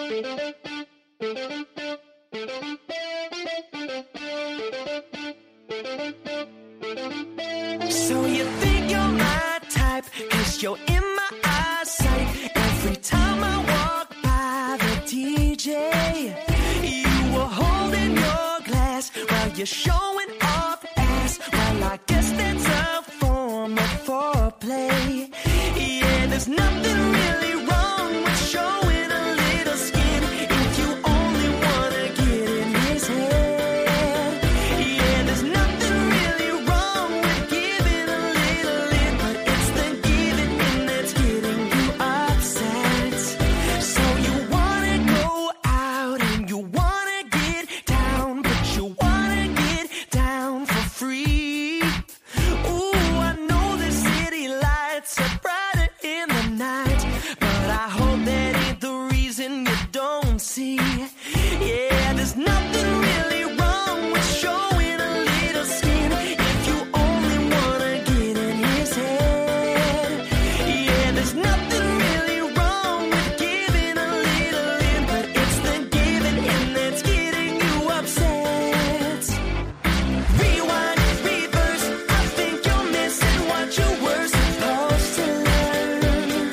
So you think you're my type, 'cause you're in my eyesight. Every time I walk by the DJ, you were holding your glass while you're showing off ass. Well, I guess that's a form of foreplay. Yeah, there's nothing really wrong with showing a little skin if you only wanna get in his head. Yeah, there's nothing really wrong with giving a little in, but it's the giving in that's getting you upset. So you wanna go out and you wanna get down, but you wanna get down for free. Ooh, I know the city lights are brighter in the night, but I hope that ain't the reason you don't see. Yeah, there's nothing really wrong with showing a little skin if you only wanna get in his head. Yeah, there's nothing really wrong with giving a little in, but it's the giving in that's getting you upset. Rewind, reverse, I think you're missing what you were supposed to learn.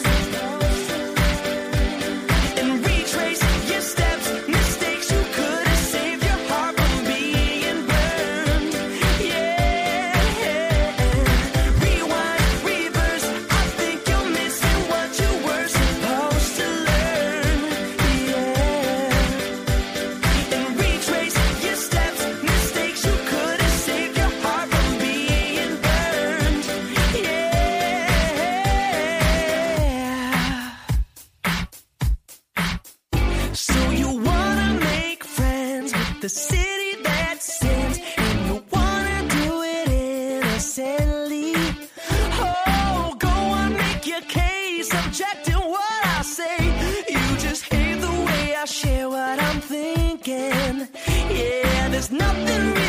And retrace your steps, mistakes you could have saved your heart from being burned. Yeah. Rewind, reverse, I think you're missing what you were supposed to learn. Yeah. And retrace your steps, mistakes you could have saved your heart from being burned. Yeah. So you wanna make friends with the city that sins, and you wanna do it innocently. Oh, go on, make your case, object to what I say. You just hate the way I share what I'm thinking. Yeah, there's nothing